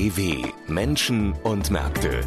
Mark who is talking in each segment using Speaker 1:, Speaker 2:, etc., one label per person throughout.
Speaker 1: DW Menschen und Märkte.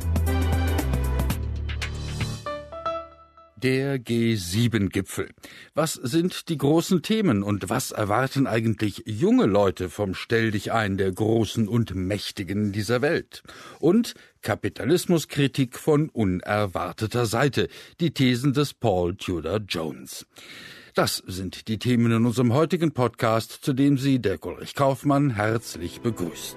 Speaker 2: Der G7-Gipfel. Was sind die großen Themen und was erwarten eigentlich junge Leute vom Stelldichein der Großen und Mächtigen dieser Welt? Und Kapitalismuskritik von unerwarteter Seite, die Thesen des Paul Tudor Jones. Das sind die Themen in unserem heutigen Podcast, zu dem Sie, Dirk Ulrich Kaufmann, herzlich begrüßt.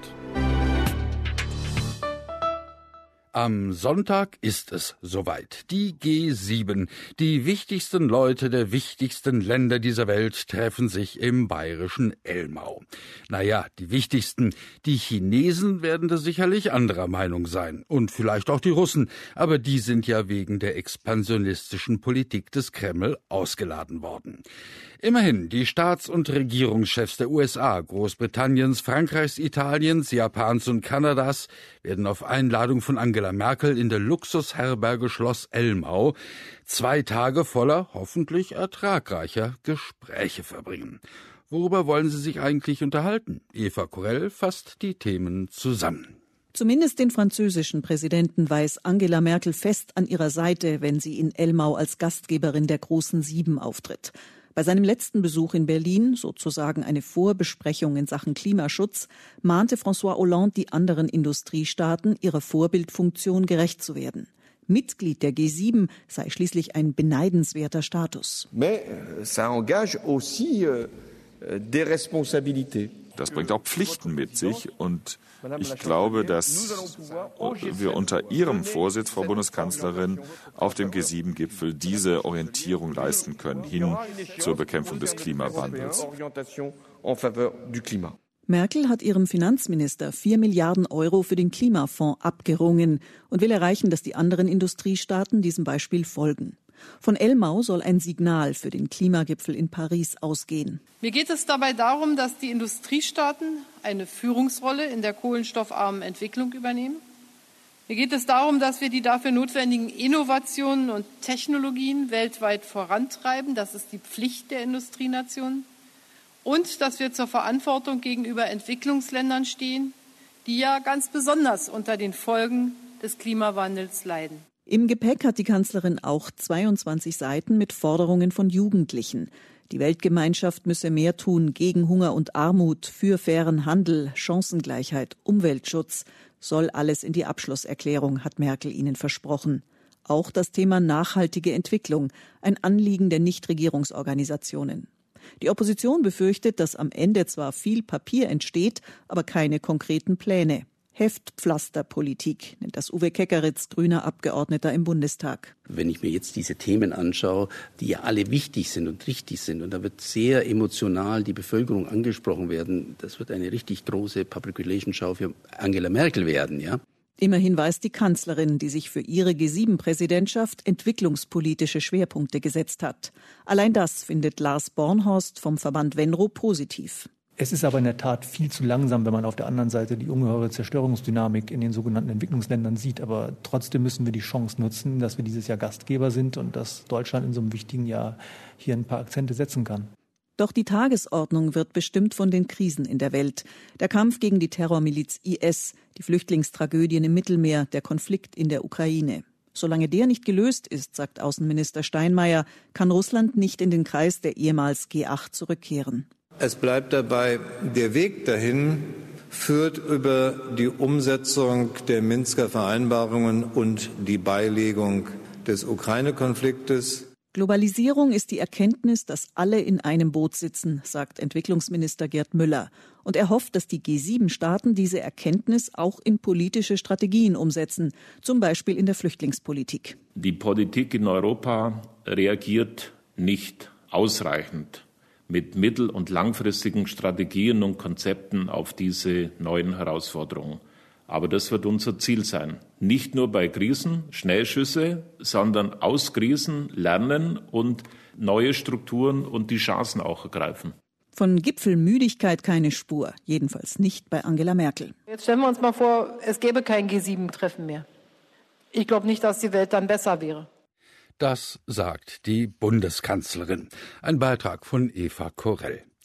Speaker 2: Am Sonntag ist es soweit. Die G7, die wichtigsten Leute der wichtigsten Länder dieser Welt, treffen sich im bayerischen Elmau. Naja, die wichtigsten. Die Chinesen werden da sicherlich anderer Meinung sein. Und vielleicht auch die Russen. Aber die sind ja wegen der expansionistischen Politik des Kreml ausgeladen worden. Immerhin, die Staats- und Regierungschefs der USA, Großbritanniens, Frankreichs, Italiens, Japans und Kanadas werden auf Einladung von Angela Merkel in der Luxusherberge Schloss Elmau 2 Tage voller, hoffentlich ertragreicher Gespräche verbringen. Worüber wollen sie sich eigentlich unterhalten? Eva Korell fasst die Themen zusammen.
Speaker 3: Zumindest den französischen Präsidenten weiß Angela Merkel fest an ihrer Seite, wenn sie in Elmau als Gastgeberin der großen 7 auftritt. Bei seinem letzten Besuch in Berlin, sozusagen eine Vorbesprechung in Sachen Klimaschutz, mahnte François Hollande die anderen Industriestaaten, ihrer Vorbildfunktion gerecht zu werden. Mitglied der G7 sei schließlich ein beneidenswerter Status.
Speaker 4: Mais ça engage aussi des responsabilités.
Speaker 5: Das bringt auch Pflichten mit sich und ich glaube, dass wir unter Ihrem Vorsitz, Frau Bundeskanzlerin, auf dem G7-Gipfel diese Orientierung leisten können, hin zur Bekämpfung des Klimawandels.
Speaker 3: Merkel hat ihrem Finanzminister 4 Milliarden Euro für den Klimafonds abgerungen und will erreichen, dass die anderen Industriestaaten diesem Beispiel folgen. Von Elmau soll ein Signal für den Klimagipfel in Paris ausgehen.
Speaker 6: Mir geht es dabei darum, dass die Industriestaaten eine Führungsrolle in der kohlenstoffarmen Entwicklung übernehmen. Mir geht es darum, dass wir die dafür notwendigen Innovationen und Technologien weltweit vorantreiben. Das ist die Pflicht der Industrienationen. Und dass wir zur Verantwortung gegenüber Entwicklungsländern stehen, die ja ganz besonders unter den Folgen des Klimawandels leiden.
Speaker 3: Im Gepäck hat die Kanzlerin auch 22 Seiten mit Forderungen von Jugendlichen. Die Weltgemeinschaft müsse mehr tun gegen Hunger und Armut, für fairen Handel, Chancengleichheit, Umweltschutz. Soll alles in die Abschlusserklärung, hat Merkel ihnen versprochen. Auch das Thema nachhaltige Entwicklung, ein Anliegen der Nichtregierungsorganisationen. Die Opposition befürchtet, dass am Ende zwar viel Papier entsteht, aber keine konkreten Pläne. Heftpflasterpolitik, nennt das Uwe Keckeritz, grüner Abgeordneter im Bundestag.
Speaker 7: Wenn ich mir jetzt diese Themen anschaue, die ja alle wichtig sind und richtig sind, und da wird sehr emotional die Bevölkerung angesprochen werden, das wird eine richtig große Public Relations Show für Angela Merkel werden, ja.
Speaker 3: Immerhin weiß die Kanzlerin, die sich für ihre G7-Präsidentschaft entwicklungspolitische Schwerpunkte gesetzt hat. Allein das findet Lars Bornhorst vom Verband Venro positiv.
Speaker 8: Es ist aber in der Tat viel zu langsam, wenn man auf der anderen Seite die ungeheure Zerstörungsdynamik in den sogenannten Entwicklungsländern sieht. Aber trotzdem müssen wir die Chance nutzen, dass wir dieses Jahr Gastgeber sind und dass Deutschland in so einem wichtigen Jahr hier ein paar Akzente setzen kann.
Speaker 3: Doch die Tagesordnung wird bestimmt von den Krisen in der Welt. Der Kampf gegen die Terrormiliz IS, die Flüchtlingstragödien im Mittelmeer, der Konflikt in der Ukraine. Solange der nicht gelöst ist, sagt Außenminister Steinmeier, kann Russland nicht in den Kreis der ehemals G8 zurückkehren.
Speaker 9: Es bleibt dabei, der Weg dahin führt über die Umsetzung der Minsker Vereinbarungen und die Beilegung des Ukraine-Konfliktes.
Speaker 3: Globalisierung ist die Erkenntnis, dass alle in einem Boot sitzen, sagt Entwicklungsminister Gerd Müller. Und er hofft, dass die G7-Staaten diese Erkenntnis auch in politische Strategien umsetzen, zum Beispiel in der Flüchtlingspolitik.
Speaker 10: Die Politik in Europa reagiert nicht ausreichend mit mittel- und langfristigen Strategien und Konzepten auf diese neuen Herausforderungen. Aber das wird unser Ziel sein. Nicht nur bei Krisen, Schnellschüsse, sondern aus Krisen lernen und neue Strukturen und die Chancen auch ergreifen.
Speaker 3: Von Gipfelmüdigkeit keine Spur, jedenfalls nicht bei Angela Merkel.
Speaker 6: Jetzt stellen wir uns mal vor, es gäbe kein G7-Treffen mehr. Ich glaube nicht, dass die Welt dann besser wäre.
Speaker 2: Das sagt die Bundeskanzlerin. Ein Beitrag von Eva Korell.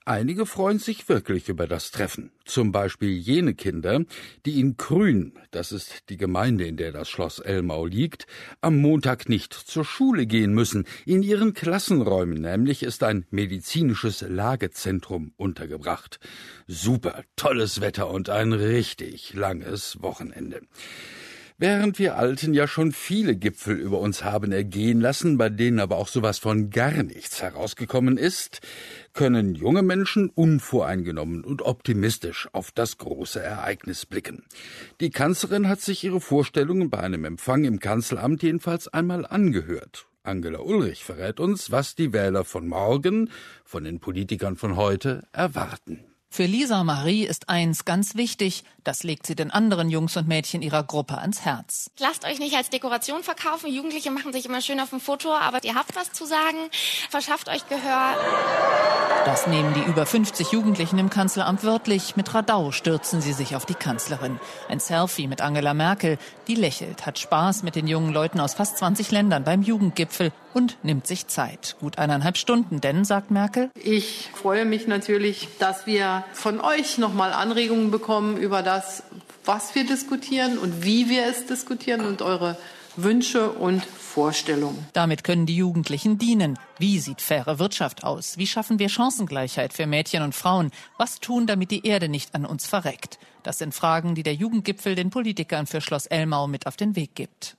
Speaker 2: Einige freuen sich wirklich über das Treffen. Zum Beispiel jene Kinder, die in Krün, das ist die Gemeinde, in der das Schloss Elmau liegt, am Montag nicht zur Schule gehen müssen. In ihren Klassenräumen nämlich ist ein medizinisches Lagezentrum untergebracht. Super, tolles Wetter und ein richtig langes Wochenende. Während wir Alten ja schon viele Gipfel über uns haben ergehen lassen, bei denen aber auch sowas von gar nichts herausgekommen ist, können junge Menschen unvoreingenommen und optimistisch auf das große Ereignis blicken. Die Kanzlerin hat sich ihre Vorstellungen bei einem Empfang im Kanzleramt jedenfalls einmal angehört. Angela Ulrich verrät uns, was die Wähler von morgen, von den Politikern von heute, erwarten.
Speaker 11: Für Lisa Marie ist eins ganz wichtig, das legt sie den anderen Jungs und Mädchen ihrer Gruppe ans Herz.
Speaker 12: Lasst euch nicht als Dekoration verkaufen. Jugendliche machen sich immer schön auf dem Foto, aber ihr habt was zu sagen. Verschafft euch Gehör.
Speaker 11: Das nehmen die über 50 Jugendlichen im Kanzleramt wörtlich. Mit Radau stürzen sie sich auf die Kanzlerin. Ein Selfie mit Angela Merkel. Die lächelt, hat Spaß mit den jungen Leuten aus fast 20 Ländern beim Jugendgipfel und nimmt sich Zeit. Gut 1,5 Stunden, denn, sagt Merkel,
Speaker 6: ich freue mich natürlich, dass wir von euch nochmal Anregungen bekommen über das, was wir diskutieren und wie wir es diskutieren und eure Wünsche und Vorstellungen.
Speaker 11: Damit können die Jugendlichen dienen. Wie sieht faire Wirtschaft aus? Wie schaffen wir Chancengleichheit für Mädchen und Frauen? Was tun, damit die Erde nicht an uns verreckt? Das sind Fragen, die der Jugendgipfel den Politikern für Schloss Elmau mit auf den Weg gibt.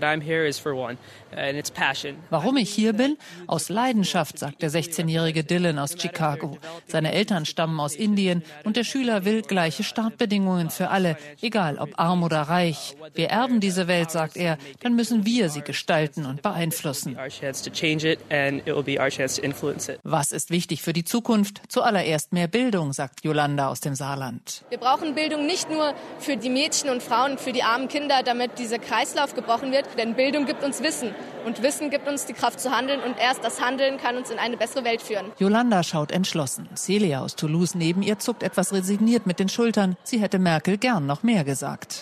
Speaker 11: Warum ich hier bin? Aus Leidenschaft, sagt der 16-jährige Dylan aus Chicago. Seine Eltern stammen aus Indien und der Schüler will gleiche Startbedingungen für alle, egal ob arm oder reich. Wir erben diese Welt, sagt er, dann müssen wir sie gestalten und beeinflussen. Was ist wichtig für die Zukunft? Zuallererst mehr Bildung, sagt Yolanda aus dem Saarland.
Speaker 13: Wir brauchen Bildung nicht nur für die Mädchen und Frauen, für die armen Kinder, damit dieser Kreislauf gebrochen wird. Denn Bildung gibt uns Wissen. Und Wissen gibt uns die Kraft zu handeln. Und erst das Handeln kann uns in eine bessere Welt führen.
Speaker 11: Yolanda schaut entschlossen. Celia aus Toulouse neben ihr zuckt etwas resigniert mit den Schultern. Sie hätte Merkel gern noch mehr gesagt.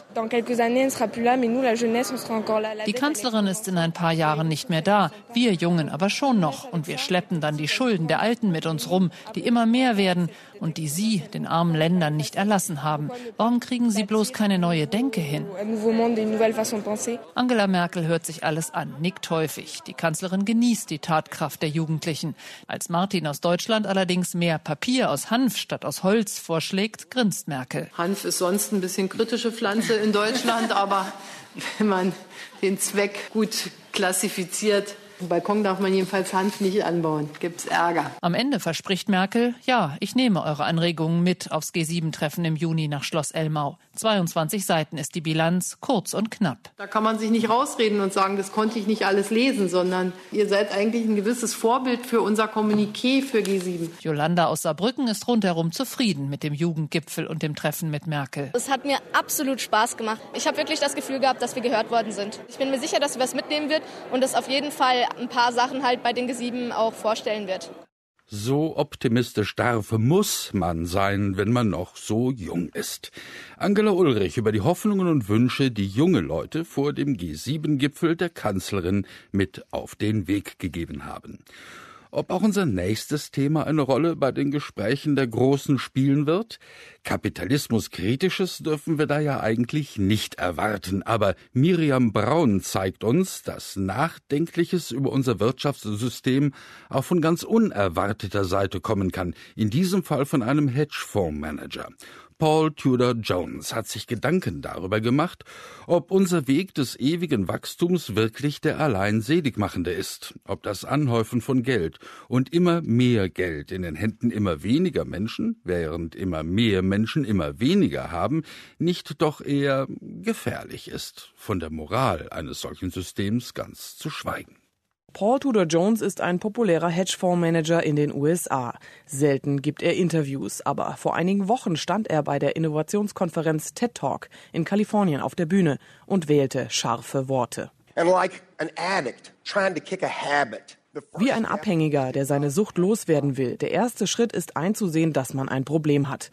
Speaker 11: Die Kanzlerin ist in ein paar Jahren nicht mehr da. Wir Jungen aber schon noch. Und wir schleppen dann die Schulden der Alten mit uns rum, die immer mehr werden und die sie den armen Ländern nicht erlassen haben. Warum kriegen sie bloß keine neue Denke hin? Angela Merkel hört sich alles an, nickt häufig. Die Kanzlerin genießt die Tatkraft der Jugendlichen. Als Martin aus Deutschland allerdings mehr Papier aus Hanf statt aus Holz vorschlägt, grinst Merkel.
Speaker 6: Hanf ist sonst ein bisschen kritische Pflanze in Deutschland, aber wenn man den Zweck gut klassifiziert, im Balkon darf man jedenfalls Hanf nicht anbauen. Gibt's Ärger.
Speaker 11: Am Ende verspricht Merkel, ja, ich nehme eure Anregungen mit aufs G7-Treffen im Juni nach Schloss Elmau. 22 Seiten ist die Bilanz, kurz und knapp.
Speaker 6: Da kann man sich nicht rausreden und sagen, das konnte ich nicht alles lesen, sondern ihr seid eigentlich ein gewisses Vorbild für unser Kommuniqué für G7.
Speaker 11: Yolanda aus Saarbrücken ist rundherum zufrieden mit dem Jugendgipfel und dem Treffen mit Merkel.
Speaker 13: Es hat mir absolut Spaß gemacht. Ich habe wirklich das Gefühl gehabt, dass wir gehört worden sind. Ich bin mir sicher, dass wir was mitnehmen wird und es auf jeden Fall ein paar Sachen halt bei den G7 auch vorstellen wird.
Speaker 2: So optimistisch muss man sein, wenn man noch so jung ist. Angela Ulrich über die Hoffnungen und Wünsche, die junge Leute vor dem G7-Gipfel der Kanzlerin mit auf den Weg gegeben haben. Ob auch unser nächstes Thema eine Rolle bei den Gesprächen der Großen spielen wird? Kapitalismuskritisches dürfen wir da ja eigentlich nicht erwarten. Aber Miriam Braun zeigt uns, dass Nachdenkliches über unser Wirtschaftssystem auch von ganz unerwarteter Seite kommen kann. In diesem Fall von einem Hedgefondsmanager. Paul Tudor Jones hat sich Gedanken darüber gemacht, ob unser Weg des ewigen Wachstums wirklich der allein Seligmachende ist, ob das Anhäufen von Geld und immer mehr Geld in den Händen immer weniger Menschen, während immer mehr Menschen immer weniger haben, nicht doch eher gefährlich ist, von der Moral eines solchen Systems ganz zu schweigen.
Speaker 14: Paul Tudor Jones ist ein populärer Hedgefondsmanager in den USA. Selten gibt er Interviews, aber vor einigen Wochen stand er bei der Innovationskonferenz TED Talk in Kalifornien auf der Bühne und wählte scharfe Worte. Wie ein Abhängiger, der seine Sucht loswerden will. Der erste Schritt ist einzusehen, dass man ein Problem hat.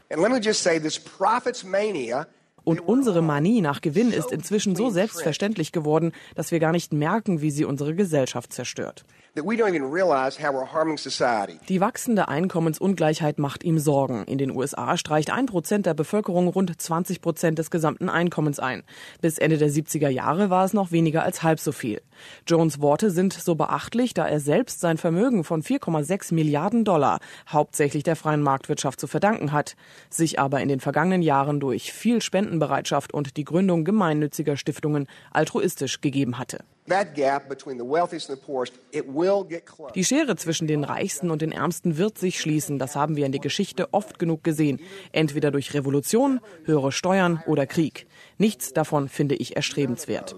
Speaker 14: Und unsere Manie nach Gewinn ist inzwischen so selbstverständlich geworden, dass wir gar nicht merken, wie sie unsere Gesellschaft zerstört. Die wachsende Einkommensungleichheit macht ihm Sorgen. In den USA streicht 1% der Bevölkerung rund 20% des gesamten Einkommens ein. Bis Ende der 70er Jahre war es noch weniger als halb so viel. Jones Worte sind so beachtlich, da er selbst sein Vermögen von $4,6 Milliarden hauptsächlich der freien Marktwirtschaft zu verdanken hat, sich aber in den vergangenen Jahren durch viel Spendenbereitschaft und die Gründung gemeinnütziger Stiftungen altruistisch gegeben hatte. Die Schere zwischen den Reichsten und den Ärmsten wird sich schließen. Das haben wir in der Geschichte oft genug gesehen. Entweder durch Revolution, höhere Steuern oder Krieg. Nichts davon finde ich erstrebenswert.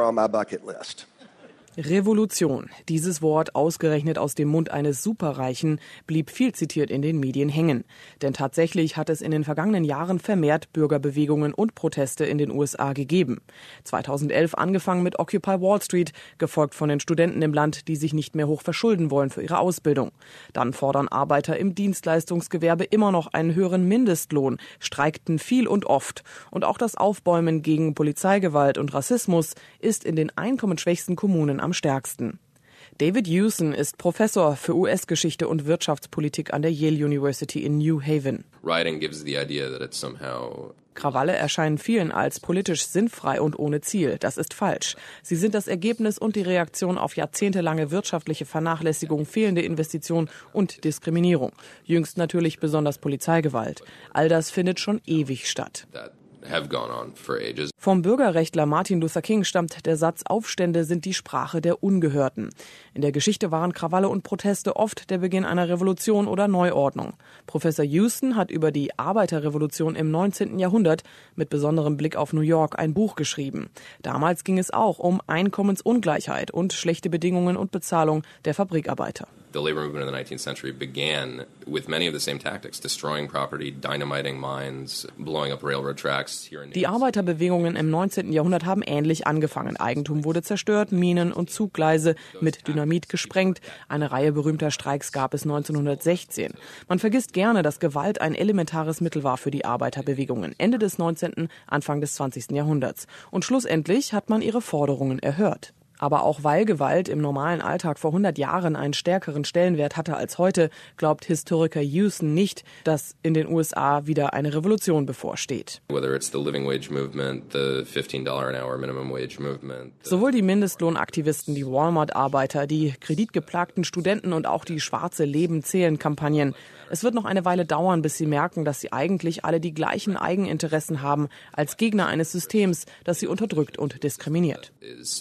Speaker 14: Revolution. Dieses Wort, ausgerechnet aus dem Mund eines Superreichen, blieb viel zitiert in den Medien hängen. Denn tatsächlich hat es in den vergangenen Jahren vermehrt Bürgerbewegungen und Proteste in den USA gegeben. 2011 angefangen mit Occupy Wall Street, gefolgt von den Studenten im Land, die sich nicht mehr hoch verschulden wollen für ihre Ausbildung. Dann fordern Arbeiter im Dienstleistungsgewerbe immer noch einen höheren Mindestlohn, streikten viel und oft. Und auch das Aufbäumen gegen Polizeigewalt und Rassismus ist in den einkommensschwächsten Kommunen am stärksten. David Hewson ist Professor für US-Geschichte und Wirtschaftspolitik an der Yale University in New Haven. Krawalle erscheinen vielen als politisch sinnfrei und ohne Ziel. Das ist falsch. Sie sind das Ergebnis und die Reaktion auf jahrzehntelange wirtschaftliche Vernachlässigung, fehlende Investitionen und Diskriminierung. Jüngst natürlich besonders Polizeigewalt. All das findet schon ewig statt. Vom Bürgerrechtler Martin Luther King stammt der Satz, Aufstände sind die Sprache der Ungehörten. In der Geschichte waren Krawalle und Proteste oft der Beginn einer Revolution oder Neuordnung. Professor Hewson hat über die Arbeiterrevolution im 19. Jahrhundert mit besonderem Blick auf New York ein Buch geschrieben. Damals ging es auch um Einkommensungleichheit und schlechte Bedingungen und Bezahlung der Fabrikarbeiter.
Speaker 15: The labor movement in the 19th century began with many of the same tactics, destroying property, dynamiting mines, blowing up railroad tracks.
Speaker 14: Die Arbeiterbewegungen im 19. Jahrhundert haben ähnlich angefangen. Eigentum wurde zerstört, Minen und Zuggleise mit Dynamit gesprengt. Eine Reihe berühmter Streiks gab es 1916. Man vergisst gerne, dass Gewalt ein elementares Mittel war für die Arbeiterbewegungen Ende des 19., Anfang des 20. Jahrhunderts. Und schlussendlich hat man ihre Forderungen erhört. Aber auch weil Gewalt im normalen Alltag vor 100 Jahren einen stärkeren Stellenwert hatte als heute, glaubt Historiker Hewson nicht, dass in den USA wieder eine Revolution bevorsteht. Sowohl die Mindestlohnaktivisten, die Walmart-Arbeiter, die kreditgeplagten Studenten und auch die schwarze Leben-zählen-Kampagnen. Es wird noch eine Weile dauern, bis sie merken, dass sie eigentlich alle die gleichen Eigeninteressen haben als Gegner eines Systems, das sie unterdrückt und diskriminiert.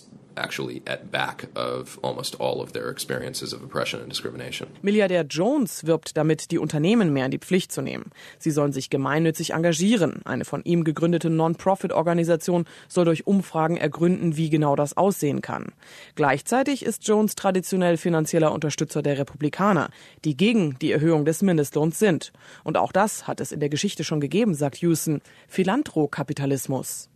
Speaker 14: Milliardär Jones wirbt damit, die Unternehmen mehr in die Pflicht zu nehmen. Sie sollen sich gemeinnützig engagieren. Eine von ihm gegründete Non-Profit-Organisation soll durch Umfragen ergründen, wie genau das aussehen kann. Gleichzeitig ist Jones traditionell finanzieller Unterstützer der Republikaner, die gegen die Erhöhung des Mindestlohns sind. Und auch das hat es in der Geschichte schon gegeben, sagt Hewson. Philanthrokapitalismus.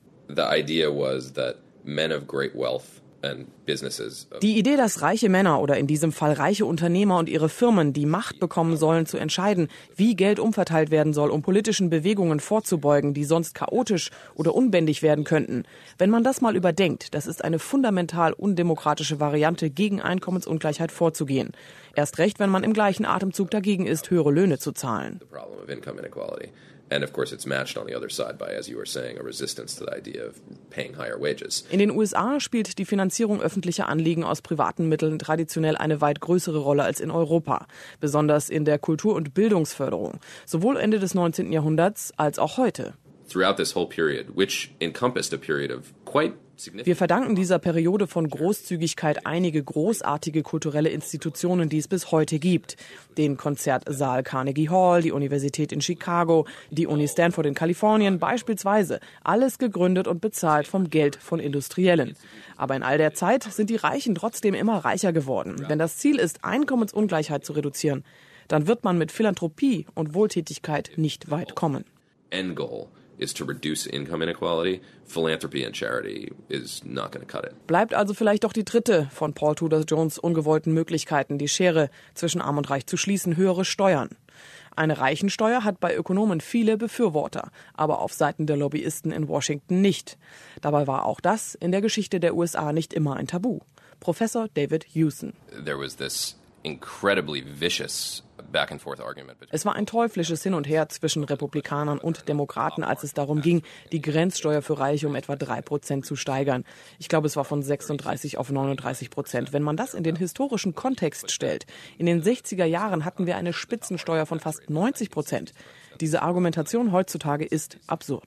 Speaker 14: Die Idee, dass reiche Männer oder in diesem Fall reiche Unternehmer und ihre Firmen die Macht bekommen sollen, zu entscheiden, wie Geld umverteilt werden soll, um politischen Bewegungen vorzubeugen, die sonst chaotisch oder unbändig werden könnten. Wenn man das mal überdenkt, das ist eine fundamental undemokratische Variante, gegen Einkommensungleichheit vorzugehen. Erst recht, wenn man im gleichen Atemzug dagegen ist, höhere Löhne zu zahlen.
Speaker 15: And of course it's matched on the other side by, as you were saying, a resistance to the idea of paying higher wages.
Speaker 14: In den USA spielt die Finanzierung öffentlicher Anliegen aus privaten Mitteln traditionell eine weit größere Rolle als in Europa. Besonders in der Kultur- und Bildungsförderung. Sowohl Ende des 19. Jahrhunderts als auch heute.
Speaker 15: Throughout this whole period, which encompassed a period of quite significant.
Speaker 14: Wir verdanken dieser Periode von Großzügigkeit einige großartige kulturelle Institutionen, die es bis heute gibt. Den Konzertsaal Carnegie Hall, die Universität in Chicago, die Uni Stanford in Kalifornien beispielsweise. Alles gegründet und bezahlt vom Geld von Industriellen. Aber in all der Zeit sind die Reichen trotzdem immer reicher geworden. Wenn das Ziel ist, Einkommensungleichheit zu reduzieren, dann wird man mit Philanthropie und Wohltätigkeit nicht weit kommen.
Speaker 15: End goal is to reduce income inequality. Philanthropy and charity is not going to cut it.
Speaker 14: Bleibt also vielleicht doch die dritte von Paul Tudor Jones ungewollten Möglichkeiten, die Schere zwischen Arm und Reich zu schließen, höhere Steuern. Eine Reichensteuer hat bei Ökonomen viele Befürworter, aber auf Seiten der Lobbyisten in Washington nicht. Dabei war auch das in der Geschichte der USA nicht immer ein Tabu. Professor David Hewson.
Speaker 15: There was this incredibly vicious back-and-forth argument.
Speaker 14: Es war ein teuflisches Hin und Her zwischen Republikanern und Demokraten, als es darum ging, die Grenzsteuer für Reiche um etwa 3% zu steigern. Ich glaube, es war von 36 auf 39%. Wenn man das in den historischen Kontext stellt, in den 60er Jahren hatten wir eine Spitzensteuer von fast 90%. Diese Argumentation heutzutage ist absurd.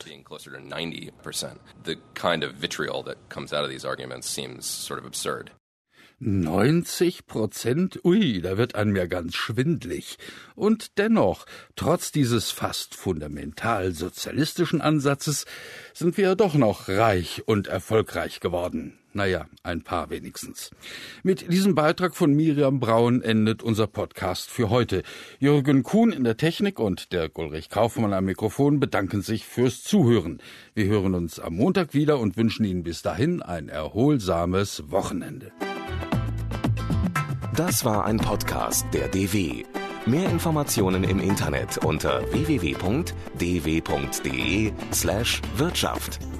Speaker 2: 90%? Ui, da wird einem ja ganz schwindlig. Und dennoch, trotz dieses fast fundamental sozialistischen Ansatzes, sind wir ja doch noch reich und erfolgreich geworden. Naja, ein paar wenigstens. Mit diesem Beitrag von Miriam Braun endet unser Podcast für heute. Jürgen Kuhn in der Technik und der Ulrich Kaufmann am Mikrofon bedanken sich fürs Zuhören. Wir hören uns am Montag wieder und wünschen Ihnen bis dahin ein erholsames Wochenende.
Speaker 1: Das war ein Podcast der DW. Mehr Informationen im Internet unter www.dw.de/Wirtschaft.